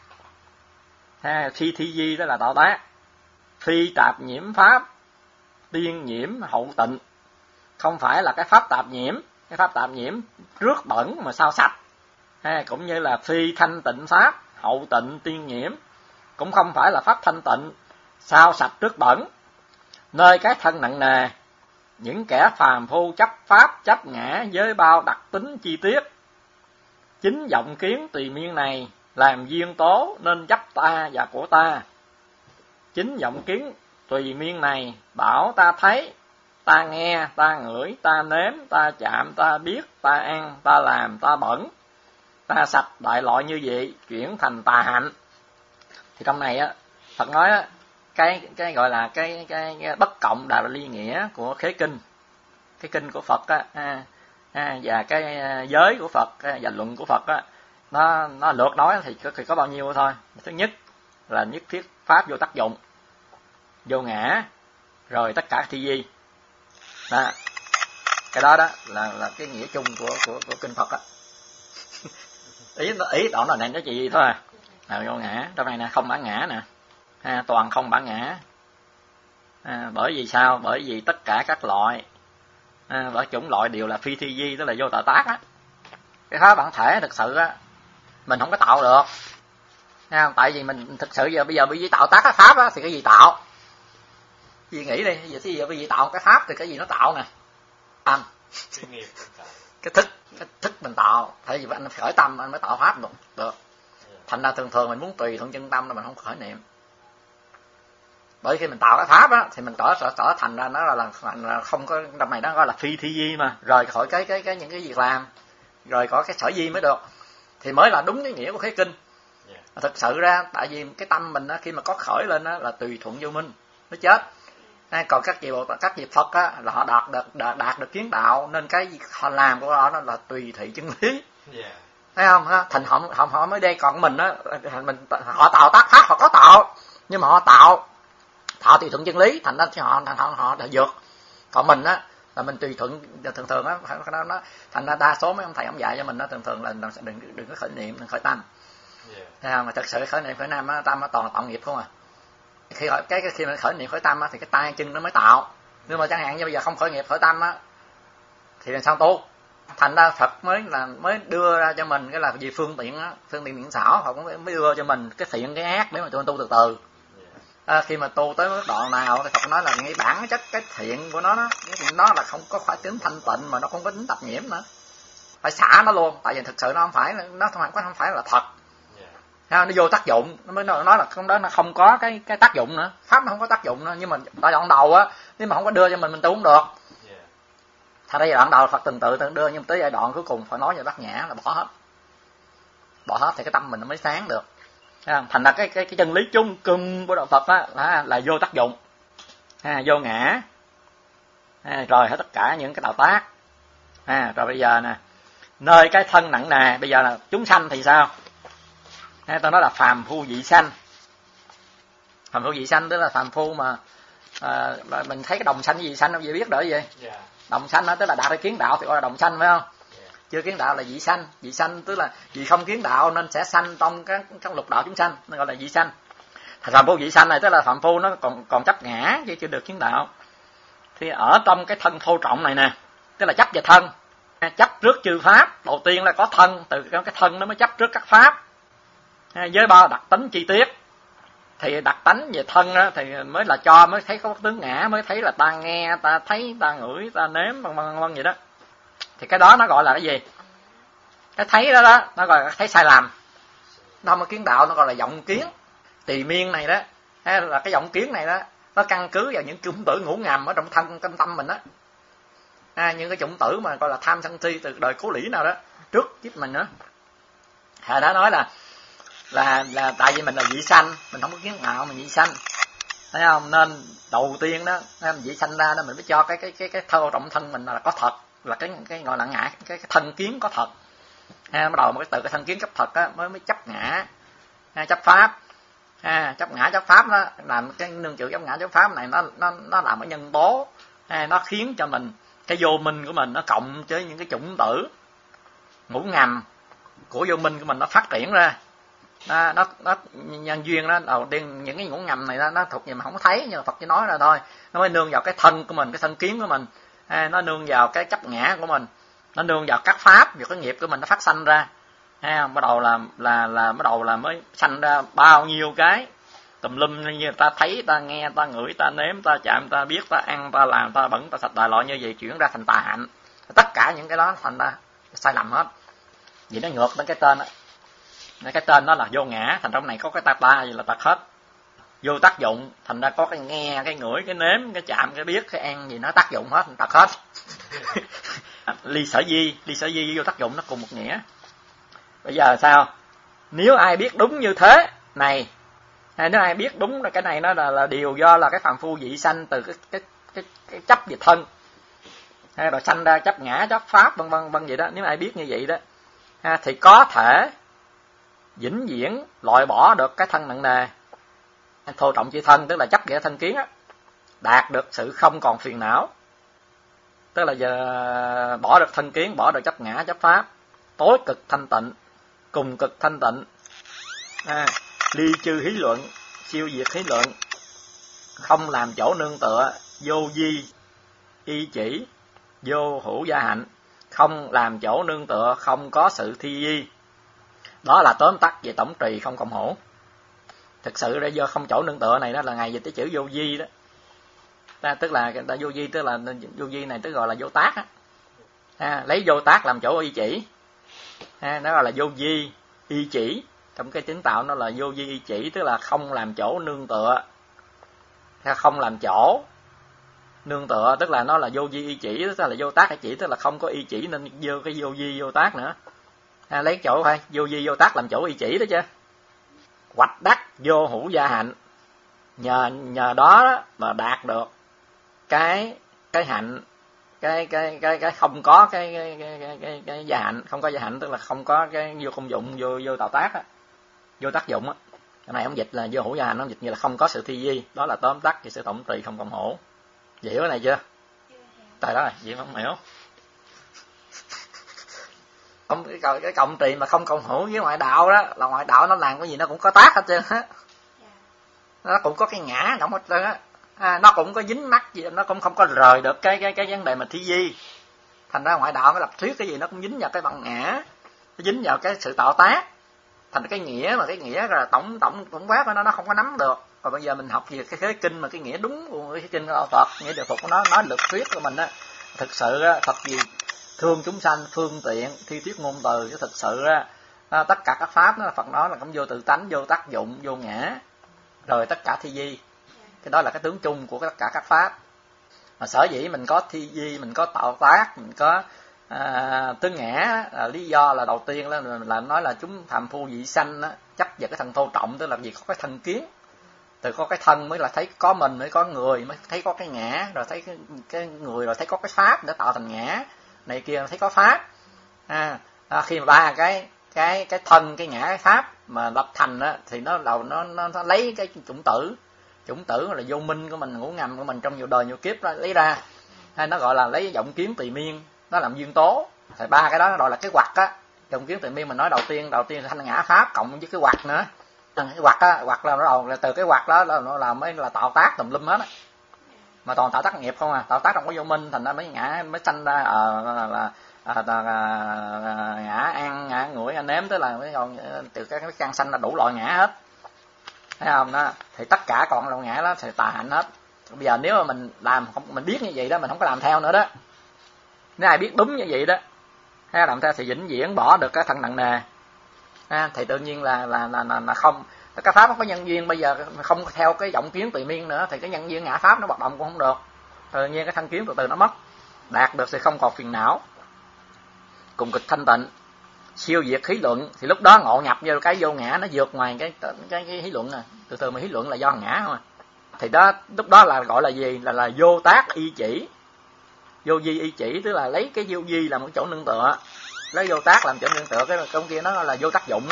À, thi thi di đó là tạo tác. Phi tạp nhiễm pháp, tiên nhiễm hậu tịnh, không phải là cái pháp tạp nhiễm, cái pháp tạp nhiễm rước bẩn mà sao sạch. À, cũng như là phi thanh tịnh pháp, hậu tịnh tiên nhiễm, cũng không phải là pháp thanh tịnh sao sạch rước bẩn. Nơi cái thân nặng nề, những kẻ phàm phu chấp pháp chấp ngã với bao đặc tính chi tiết, chính vọng kiến tùy miên này làm duyên tố nên chấp ta và của ta. Chính vọng kiến tùy miên này bảo ta thấy, ta nghe, ta ngửi, ta nếm, ta chạm, ta biết, ta ăn, ta làm, ta bẩn, ta sạch đại loại như vậy chuyển thành tà hạnh. Thì trong này á Phật nói á, cái cái gọi là cái cái, cái bất cộng đà ly nghĩa của khế kinh, cái kinh của Phật á, à, à, và cái giới của Phật à, và luận của Phật á, nó nó lược nói thì có, thì có bao nhiêu thôi. Thứ nhất là nhất thiết pháp vô tác dụng, vô ngã, rồi tất cả thi di. Đó. Cái đó đó là là cái nghĩa chung của của của kinh Phật á. ý ý đoạn này nó chỉ gì thôi à. Là vô ngã, trong này nè không bản ngã nè. À, toàn không bản ngã. À, bởi vì sao? Bởi vì tất cả các loại à, bởi chủng loại đều là phi thi di, tức là vô tạo tác á. cái pháp bản thể thực sự á mình không có tạo được. Thấy không? Tại vì mình thực sự giờ bây giờ bây giờ tạo tác cái pháp á thì cái gì tạo? Gì nghĩ đi, giờ cái gì bây giờ tạo cái pháp thì cái gì nó tạo nè? Anh. Cái thức, cái thức mình tạo, tại vì anh khởi tâm anh mới tạo pháp được. Được. Thành ra thường thường mình muốn tùy thuận chân tâm là mình không khởi niệm. Bởi khi mình tạo cái pháp á thì mình trở trở, trở thành ra nó là, là, là không có đâm này nó gọi là phi thi di mà, rời khỏi cái cái cái những cái việc làm, rồi có cái sở di mới được. Thì mới là đúng cái nghĩa của khế kinh. Yeah. Thực sự ra tại vì cái tâm mình á khi mà có khởi lên á là tùy thuận vô minh, nó chết. Còn các vị các vị Phật á là họ đạt được đạt, đạt được kiến đạo nên cái họ làm của họ đó là tùy thị chân lý. Yeah. Thấy không? Thành họ họ họ mới đây, còn mình á mình họ tạo tác pháp họ có tạo nhưng mà họ tạo tạo tùy thuận chân lý, thành ra họ họ họ đã vượt. Còn mình á là mình tùy thuận thường thường á nó, nó thành ra đa số mấy ông thầy ông dạy cho mình nó thường thường là đừng đừng có khởi niệm, đừng khởi tâm. Yeah. Thấy không? Mà thật sự khởi niệm khởi nam á tâm nó toàn là tạo nghiệp không à. Khi cái, cái khi mà khởi niệm khởi tâm á thì cái tay chân nó mới tạo. Nhưng mà chẳng hạn như bây giờ không khởi nghiệp khởi tâm á thì làm sao tu? Thành ra Phật mới là mới đưa ra cho mình cái là gì phương tiện á, phương tiện điện xảo, họ cũng mới đưa cho mình cái thiện cái ác để mà tụi mình tu từ từ. À, khi mà tu tới mức độ nào thì Phật nói là ngay bản chất cái thiện của nó đó, nó là không có phải tính thanh tịnh mà nó không có tính tập nhiễm nữa, phải xả nó luôn, tại vì thực sự nó không phải nó không phải không phải là thật. Yeah. Nó vô tác dụng, nó mới nói là không đó nó không có cái cái tác dụng nữa, pháp nó không có tác dụng nữa, nhưng mà tại đoạn đầu á nếu mà không có đưa cho mình mình tu không được. Yeah. Thành ra giai đoạn đầu Phật từng tự từng đưa, nhưng tới giai đoạn cuối cùng phải nói về bát nhã là bỏ hết, bỏ hết thì cái tâm mình nó mới sáng được. Thành ra cái cái cái chân lý chung cung của đạo Phật á là, là vô tác dụng, à, vô ngã, à, rồi hết tất cả những cái tạo tác. À, rồi bây giờ nè, nơi cái thân nặng nề bây giờ là chúng sanh thì sao? À, ta nói là phàm phu dị sanh. Phàm phu dị sanh tức là phàm phu mà à, mình thấy cái đồng sanh dị sanh không gì biết đỡ gì? Yeah. Đồng sanh đó tức là đạt được kiến đạo thì gọi là đồng sanh phải không? Chưa kiến đạo là dị sanh, dị sanh tức là vì không kiến đạo nên sẽ sanh trong các các lục đạo chúng sanh, nó gọi là dị sanh. Phạm phu dị sanh này tức là phạm phu nó còn còn chấp ngã chứ chưa được kiến đạo. Thì ở trong cái thân thô trọng này nè, tức là chấp về thân, chấp trước chư pháp, đầu tiên là có thân, từ cái thân nó mới chấp trước các pháp. Với ba đặc tính chi tiết thì đặc tính về thân đó, thì mới là cho mới thấy có tướng ngã, mới thấy là ta nghe, ta thấy, ta ngửi, ta nếm vân vân vân vậy đó. Thì cái đó nó gọi là cái gì? Cái thấy đó đó, nó gọi là thấy sai lầm. Nó không có kiến đạo, nó gọi là vọng kiến. Tỳ miên này đó, hay là cái vọng kiến này đó, nó căn cứ vào những chủng tử ngủ ngầm ở trong thân trong tâm mình đó. À, những cái chủng tử mà gọi là tham sân si từ đời cố lý nào đó, trước kiếp mình nữa. Hồi đó nói là là là tại vì mình là dị sanh, mình không có kiến đạo mình dị sanh. Thấy không? Nên đầu tiên đó, mình dị sanh ra đó mình mới cho cái cái cái cái thơ trọng thân mình là có thật, là cái cái gọi là ngã, cái, cái thân kiến có thật. Ha, bắt đầu một cái từ cái thân kiến chấp thật á mới mới chấp ngã, ha, chấp pháp, ha, chấp ngã chấp pháp đó, làm cái nương chịu chấp ngã chấp pháp này nó nó nó làm cái nhân tố, ha, nó khiến cho mình cái vô minh của mình nó cộng với những cái chủng tử ngủ ngầm của vô minh của mình nó phát triển ra. Nó nó, nó nhân duyên đó đầu tiên những cái ngủ ngầm này đó, nó thuộc về mà không có thấy, nhưng mà Phật chỉ nói ra thôi, nó mới nương vào cái thân của mình, cái thân kiến của mình, ha, nó nương vào cái chấp ngã của mình, nó nương vào các pháp, vào cái nghiệp của mình nó phát sanh ra, ha, bắt đầu là là là bắt đầu là mới sanh ra bao nhiêu cái tùm lum như ta thấy, ta nghe, ta ngửi, ta nếm, ta chạm, ta biết, ta ăn, ta làm, ta bẩn, ta sạch đại loại như vậy chuyển ra thành tà hạnh. Tất cả những cái đó thành ra sai lầm hết. Vì nó ngược đến cái tên đó. Cái tên nó là vô ngã, thành trong này có cái ta ta gì là tật hết. Vô tác dụng, thành ra có cái nghe, cái ngửi, cái nếm, cái chạm, cái biết, cái ăn gì nó tác dụng hết, tật hết. Ly sở di, ly sở di vô tác dụng nó cùng một nghĩa. Bây giờ sao? Nếu ai biết đúng như thế này, hay nếu ai biết đúng là cái này nó là, là điều do là cái phàm phu dị sanh từ cái cái cái, cái chấp về thân, hay rồi sanh ra chấp ngã, chấp pháp vân vân vân vậy đó. Nếu ai biết như vậy đó, ha, thì có thể vĩnh viễn loại bỏ được cái thân nặng nề, thô trọng chi thân, tức là chấp nghĩa thân kiến á, đạt được sự không còn phiền não. Tức là giờ bỏ được thân kiến, bỏ được chấp ngã, chấp pháp, tối cực thanh tịnh, cùng cực thanh tịnh, à, ly chư hí luận, siêu diệt hí luận, không làm chỗ nương tựa, vô di, y chỉ, vô hữu gia hạnh, không làm chỗ nương tựa, không có sự thi vi. Đó là tóm tắt về tổng trì không cộng hữu. Thực sự ra do không chỗ nương tựa này đó là ngày dịch tới chữ vô vi đó. Ta, tức là ta vô vi, tức là vô vi này tức gọi là vô tác á. Ha, lấy vô tác làm chỗ y chỉ. Ha, nó gọi là vô vi y chỉ. Trong cái chứng tạo nó là vô vi y chỉ, tức là không làm chỗ nương tựa. Ha, không làm chỗ nương tựa, tức là nó là vô vi y chỉ, tức là vô tác y chỉ, tức là không có y chỉ nên vô cái vô vi vô tác nữa. Ha, lấy chỗ thôi, vô vi vô tác làm chỗ y chỉ đó chứ. Hoạch đắc vô hữu gia hạnh, nhờ nhờ đó, đó mà đạt được cái cái hạnh, cái cái cái cái không có cái cái cái cái, cái, cái gia hạnh, không có gia hạnh tức là không có cái vô công dụng, vô vô tạo tác á, vô tác dụng á. Cái này ông dịch là vô hữu gia hạnh, ông dịch như là không có sự thi vi, đó là tóm tắt về sự tổng trì không cộng hữu. Vậy hiểu cái này chưa? Trời đó, vậy không hiểu. Không, cái, cái cộng trì mà không cộng hữu với ngoại đạo đó, là ngoại đạo nó làm cái gì nó cũng có tác hết trơn á. Nó cũng có cái ngã nó hết trơn á. À, nó cũng có dính mắc gì, nó cũng không có rời được cái cái cái vấn đề mà thi vi. Thành ra ngoại đạo nó lập thuyết cái gì nó cũng dính vào cái bằng ngã, nó dính vào cái sự tạo tác. Thành cái nghĩa mà cái nghĩa là tổng tổng tổng quát của nó nó không có nắm được. Còn bây giờ mình học về cái khế kinh mà cái nghĩa đúng của cái kinh của đạo Phật, nghĩa điều phục của nó, nói lực thuyết của mình á, thực sự á, Phật gì thương chúng sanh, phương tiện, thi thuyết ngôn từ, chứ thực sự á, tất cả các pháp đó, Phật nói là cũng vô tự tánh, vô tác dụng, vô ngã, rồi tất cả thi vi. Cái đó là cái tướng chung của tất cả các pháp. Mà sở dĩ mình có thi vi, mình có tạo tác, mình có à, tướng ngã, là lý do là đầu tiên là, là nói là chúng phàm phu vị sanh á, chấp vào cái thân thô trọng, tức là vì có cái thân kiến. Từ có cái thân mới là thấy có mình, mới có người, mới thấy có cái ngã, rồi thấy cái, cái người, rồi thấy có cái pháp để tạo thành ngã này kia, thấy có pháp. À, à, khi mà ba cái cái cái thân, cái ngã, cái pháp mà lập thành á, thì nó đầu nó, nó nó lấy cái chủng tử, chủng tử là vô minh của mình, ngũ ngầm của mình trong nhiều đời nhiều kiếp đó, lấy ra, hay nó gọi là lấy vọng kiến tùy miên, nó làm duyên tố. Thì ba cái đó nó gọi là cái hoặc á. Vọng kiến tùy miên mình nói đầu tiên, đầu tiên là thanh ngã pháp cộng với cái hoặc nữa. Cái hoặc á, hoặc là nó đầu là từ cái hoặc đó là nó là mới là tạo tác tùm lum hết á. Mà toàn tạo tác nghiệp không à, tạo tác trong có vô minh, thành ra mới ngã mới sanh ra ờ à, là à, à, à, ngã ăn, ngã ngửi, ngã nếm, tức là mới còn từ cái cái căn sanh là đủ loại ngã hết. Thấy không đó? Thì tất cả còn loại ngã đó thì tà hạnh hết. Bây giờ nếu mà mình làm không, mình biết như vậy đó, mình không có làm theo nữa đó. Nếu ai biết đúng như vậy đó, hay làm theo thì vĩnh viễn bỏ được cái thân nặng nề. À, thì tự nhiên là là là là, là không, cái pháp không có nhân duyên, bây giờ không theo cái vọng kiến tùy miên nữa thì cái nhân duyên ngã pháp nó hoạt động cũng không được. Tự nhiên cái thân kiến từ từ nó mất, đạt được thì không còn phiền não, cùng cực thanh tịnh, siêu diệt khí luận, thì lúc đó ngộ nhập vô cái vô ngã, nó vượt ngoài cái cái cái, cái khí luận à. Từ từ mà khí luận là do ngã không à. Thì đó lúc đó là gọi là gì, là là vô tác y chỉ, vô vi y chỉ, tức là lấy cái vô vi làm một chỗ nương tựa, lấy vô tác làm chỗ nương tựa, cái công kia nó là vô tác dụng đó.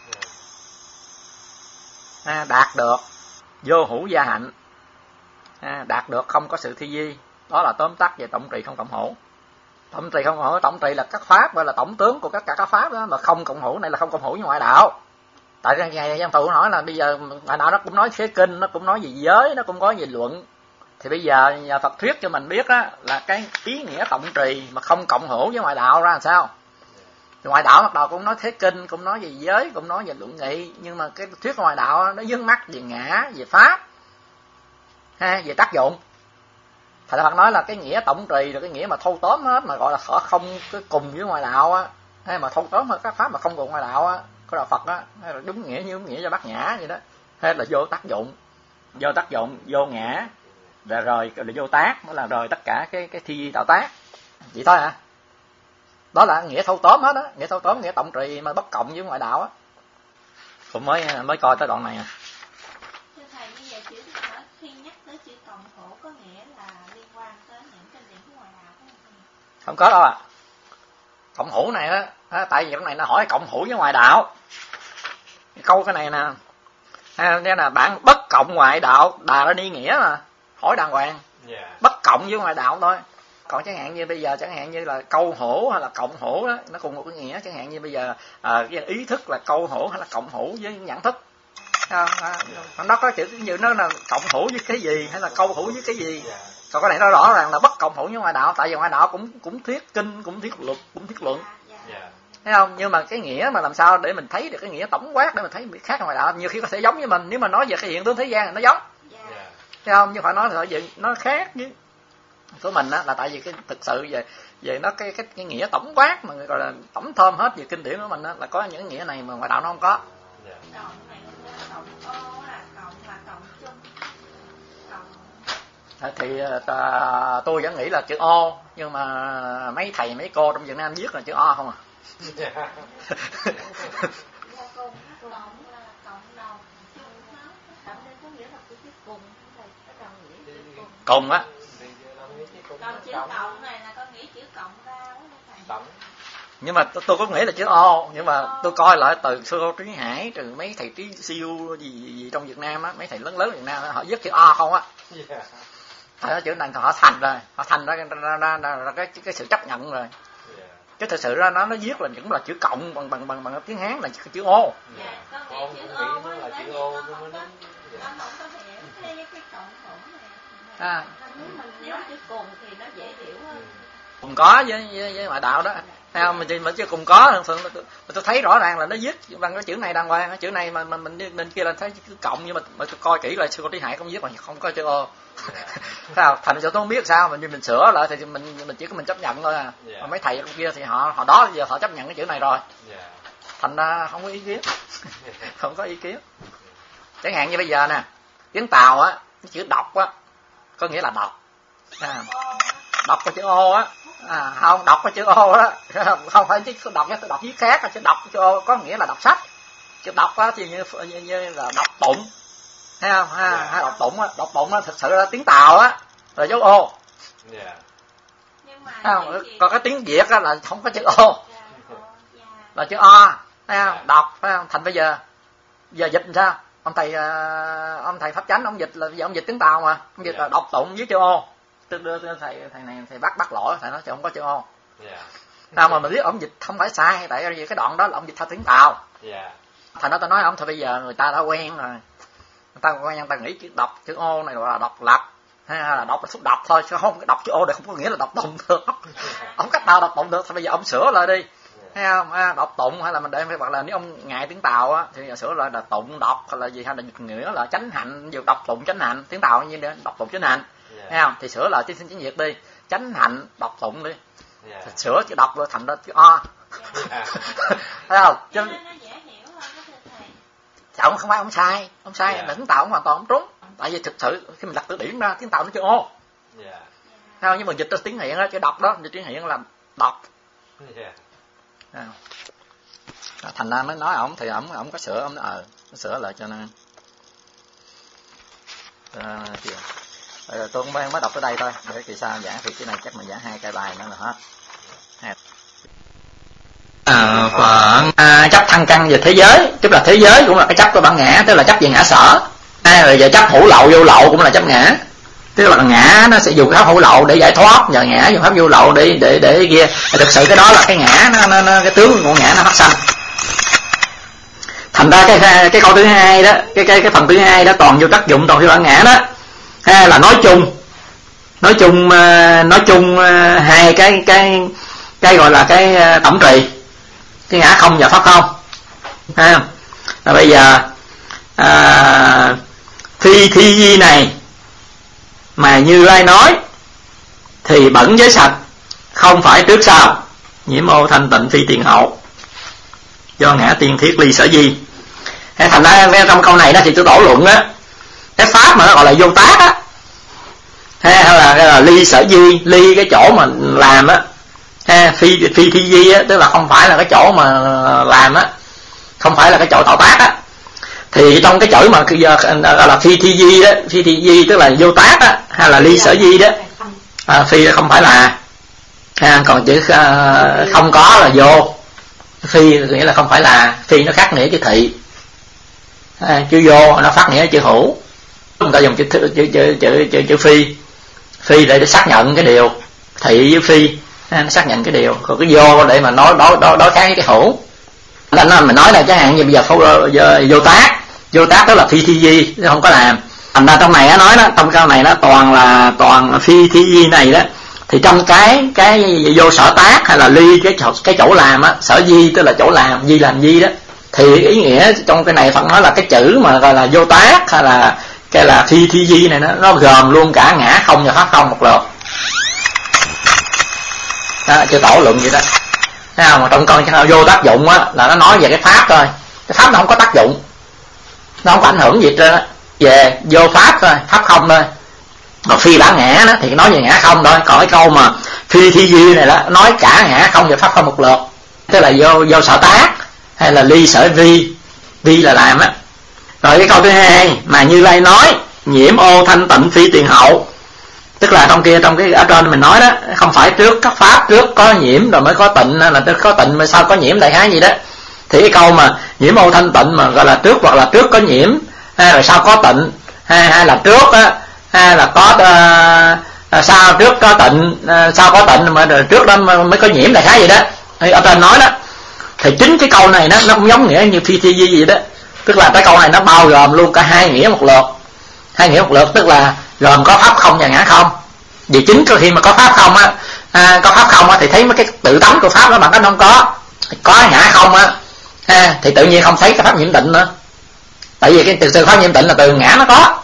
À, đạt được vô hữu gia hạnh, à, đạt được không có sự thi vi, đó là tóm tắt về tổng trì không cộng hữu. Tổng trì không cộng hữu, tổng trì là các pháp, gọi là tổng tướng của tất cả các pháp đó, mà không cộng hữu này là không cộng hữu với ngoại đạo. Tại cái ngày Giang Tụ nói là bây giờ ngoại đạo nó cũng nói khế kinh, nó cũng nói về giới, nó cũng có về luận. Thì bây giờ nhà Phật thuyết cho mình biết á, là cái ý nghĩa tổng trì mà không cộng hữu với ngoại đạo ra làm sao. Thì ngoại đạo bắt đầu cũng nói thế kinh, cũng nói về giới, cũng nói về luận nghị, nhưng mà cái thuyết ngoại đạo nó vướng mắc về ngã, về pháp, ha, về tác dụng. Thầy Phật nói là cái nghĩa tổng trì là cái nghĩa mà thâu tóm hết, mà gọi là khở không cái cùng với ngoại đạo á, hay mà thâu tóm hết các pháp mà không cùng ngoại đạo á, có đạo Phật á, hay là đúng nghĩa như đúng nghĩa cho Bát Nhã vậy đó, hay là vô tác dụng, vô tác dụng, vô ngã, rồi rồi là vô tác, mới là rồi tất cả cái cái thi tạo tác, vậy thôi hả? À? Đó là nghĩa thâu tóm hết á, nghĩa thâu tóm, nghĩa tổng trì mà bất cộng với ngoại đạo á. Cũng mới mới coi tới đoạn này à. Thưa thầy, bây giờ chữ khi nhắc tới chữ cộng hữu có nghĩa là liên quan tới những kinh điển của ngoại đạo không? Không có đâu à. Cộng hữu này á, tại vì cái này nó hỏi cộng hữu với ngoại đạo. Câu cái này nè, ha, nghĩa là bạn bất cộng ngoại đạo, đà nó đi nghĩa mà, hỏi đàng hoàng. Yeah. Bất cộng với ngoại đạo thôi. Còn chẳng hạn như bây giờ, chẳng hạn như là câu hữu hay là cộng hữu đó, nó cùng một cái nghĩa. Chẳng hạn như bây giờ à, cái ý thức là câu hữu hay là cộng hữu với nhận thức. Nó có chữ như nó là cộng hữu với cái gì hay là câu hữu với cái gì. Còn cái này nó rõ ràng là bất cộng hữu với ngoại đạo, tại vì ngoại đạo cũng cũng thuyết kinh, cũng thuyết luật, cũng thuyết luận. Thấy không? Nhưng mà cái nghĩa mà làm sao để mình thấy được cái nghĩa tổng quát để mình thấy khác ngoại đạo, nhiều khi có thể giống với mình, nếu mà nói về cái hiện tượng thế gian nó giống. Thấy không? Nhưng phải nói là vậy nó khác với của mình á, là tại vì cái thực sự về về nó cái cái, cái nghĩa tổng quát mà gọi là tổng thơm hết về kinh điển của mình á, là có những nghĩa này mà ngoại đạo nó không có. Thì ta, tôi vẫn nghĩ là chữ O, nhưng mà mấy thầy mấy cô trong Việt Nam viết là chữ O không à. Cùng á. Còn chữ cộng này là có nghĩa chữ cộng ra đó. Nhưng mà tôi, tôi có nghĩ là chữ O, nhưng mà tôi coi lại từ Sư Cô Trí Hải, từ mấy thầy trí siêu gì, gì, gì trong Việt Nam á, mấy thầy lớn lớn Việt Nam á, họ viết chữ O không á. Tại chữ này họ thành rồi, họ thành ra, ra, ra, ra, ra cái, cái sự chấp nhận rồi. Chứ thực sự ra nó nó viết là cũng là chữ cộng bằng bằng bằng bằng tiếng Hán là chữ O. Dạ, có nghĩa chữ O là chữ O nó không có hiểu theo cái cộng hữu này. À. Nếu chữ cùng thì nó dễ hiểu hơn. Cùng có với với, với ngoại đạo đó. Thấy không? Mình mà chứ cùng có thường tôi, tôi, tôi thấy rõ ràng là nó viết bằng cái chữ này đàng hoàng, cái chữ này mà, mà mình bên kia là thấy chữ cộng, nhưng mà mà tôi coi kỹ là Sư Cô Trí Hải không viết mà không có chữ O. Thấy không? Thành ra tôi không biết sao mình mình sửa lại thì mình mình chỉ có mình chấp nhận thôi à. Yeah. Mà mấy thầy trong kia thì họ họ đó giờ họ chấp nhận cái chữ này rồi. Yeah. Thành ra không có ý kiến. Không có ý kiến. Chẳng hạn như bây giờ nè, tiếng Tàu á, cái chữ đọc á có nghĩa là đọc. À, đọc có chữ O á. À, không, đọc có chữ O đó. Không phải chứ đọc chứ đọc viết khác, chứ đọc chữ O có nghĩa là đọc sách. Chữ đọc á thì như, như, như là đọc tụng. Thấy không? Ha, yeah. Ha, đọc tụng á, đọc tụng á thực sự là tiếng Tàu á là dấu O. Yeah. Nhưng mà không, còn cái tiếng Việt á là không có chữ O. Yeah. Là chữ O. Thấy không? Yeah. Đọc, thấy không? Thành bây giờ giờ dịch làm sao? Ông thầy uh, ông thầy Pháp Chánh ông dịch là giờ ông dịch tiếng Tàu mà. Ông dịch yeah. là đọc tụng với chữ O. Tôi đưa thầy thầy này thầy bắt bắt lỗi, thầy nói chứ không có chữ O. Yeah. Nào mà mình biết ông dịch không phải sai, tại vì cái đoạn đó là ông dịch theo tiếng Tàu. Yeah. Thành đó tôi nói ông thôi bây giờ người ta đã quen rồi. Người ta quen người ta nghĩ chữ đọc chữ O này gọi là độc lập, hay là đọc là xúc đọc thôi, chứ không đọc chữ O này không có nghĩa là đọc tụng được. Ông cách nào đọc tụng được thì bây giờ ông sửa lại đi. Thấy không? À, đọc tụng hay là mình để hoặc là nếu ông ngại tiếng Tàu á thì sửa lại là tụng đọc hay là gì, hay là dịch nghĩa là chánh hạnh, dù đọc tụng chánh hạnh, tiếng Tàu như thế đọc tụng chánh hạnh. Thấy không? Thì sửa lại tiếng tiếng Việt đi, chánh hạnh đọc tụng đi. Yeah. Sửa chữ đọc rồi thành ra chữ O. Yeah. Thấy không? Chứ ông không phải ông sai, ông sai, yeah. Tiếng Tàu ông hoàn toàn không trúng. Tại vì thực sự khi mình đặt từ điển ra tiếng Tàu nó chữ O. Yeah. Thấy không? Nhưng mà dịch ra tiếng Hiện đó, chữ đọc đó, dịch tiếng Hiện là đọc. Yeah. Thành ra mới nói ổng thì ổng ổng có sửa, ổng ờ nó sửa lại cho nên. À, rồi tôi cũng mới đọc tới đây thôi, để kỳ sau giảng thì cái này chắc mình giảng hai cái bài nữa là hết. À, Phật à, chấp thân căn về thế giới, tức là thế giới cũng là cái chấp của bản ngã, tức là chấp về ngã sở. À, rồi giờ chấp hữu lậu vô lậu cũng là chấp ngã, tức là ngã nó sẽ dùng cái pháp hữu lậu để giải thoát, và ngã dùng pháp vô lậu để để để kia. Thực sự cái đó là cái ngã nó, nó, nó cái tướng của ngã nó phát sanh. Thành ra cái cái câu thứ hai đó, cái cái cái phần thứ hai đó toàn vô tác dụng, toàn vô bản ngã đó. Hay là nói chung, nói chung nói chung hai cái cái cái gọi là cái tổng trì, cái ngã không và pháp không, thấy không? Là bây giờ à, phi thi di này mà Như Lai nói thì bẩn với sạch, không phải trước sau, nhiễm ô thanh tịnh phi tiền hậu, do ngã tiên thiết ly sở di. Thành ra trong câu này đó thì tôi đổ luận á, cái pháp mà nó gọi là vô tác á, hay là, là ly sở di, ly cái chỗ mà làm á, phi phi thi di á, tức là không phải là cái chỗ mà làm á, không phải là cái chỗ tạo tác á. Thì trong cái chữ mà giờ là phi thi di đó, phi thi di tức là vô tác á, hay là ly sở di đó, à, phi không phải là, à, còn chữ à, không có là vô, phi nghĩa là không phải là, phi nó khác nghĩa chữ thị, à, chữ vô nó phát nghĩa chữ hữu, chúng ta dùng chữ chữ chữ chữ, chữ, chữ phi, phi để, để xác nhận cái điều, thị với phi nó xác nhận cái điều, còn cái vô để mà nói đối đối đối kháng với cái hữu. Nên mình nói là chẳng hạn như bây giờ vô, vô tác Vô tác tức là phi thi di, không có làm. Thành ra trong này á nói đó, trong câu này nó toàn là toàn phi thi di này đó. Thì trong cái cái vô sở tác hay là ly cái chỗ, cái chỗ làm á, sở di tức là chỗ làm, di làm di đó. Thì ý nghĩa trong cái này Phật nói là cái chữ mà gọi là vô tác hay là cái là phi thi di này nó nó gồm luôn cả ngã không và pháp không một lượt. Đó, chưa tổ luận vậy đó. Thấy không? Mà trong con cái vô tác dụng á là nó nói về cái pháp thôi. Cái pháp nó không có tác dụng, nó không có ảnh hưởng gì trên về vô pháp thôi, pháp không thôi. Còn phi bản ngã đó thì nói về ngã không thôi. Còn cái câu mà phi thi di này đó nói cả ngã không và pháp không một lượt, tức là vô vô sở tác hay là ly sở vi, vi là làm á. Rồi cái câu thứ hai mà Như Lai nói nhiễm ô thanh tịnh phi tiền hậu, tức là trong kia trong cái ở trên mình nói đó, không phải trước các pháp trước có nhiễm rồi mới có tịnh, là trước có tịnh mới sau có nhiễm, đại khái gì đó. Thì cái câu mà nhiễm ô thanh tịnh mà gọi là trước hoặc là trước có nhiễm hay rồi sau có tịnh, hay, hay là trước á, hay là có uh, sau trước có tịnh, uh, sau có tịnh mà rồi trước đó mới có nhiễm, đại khái gì đó. Thì ở trên nói đó thì chính cái câu này nó nó cũng giống nghĩa như phi thi di gì đó, tức là cái câu này nó bao gồm luôn cả hai nghĩa một lượt. Hai nghĩa một lượt tức là gồm có pháp không và ngã không. Vì chính khi mà có pháp không á, à, có pháp không á thì thấy mấy cái tự tánh của pháp đó bằng cách không có. Có ngã không á, à, thì tự nhiên không thấy cái pháp nhiễm tịnh nữa. Tại vì cái từ, từ pháp nhiễm tịnh là từ ngã nó có.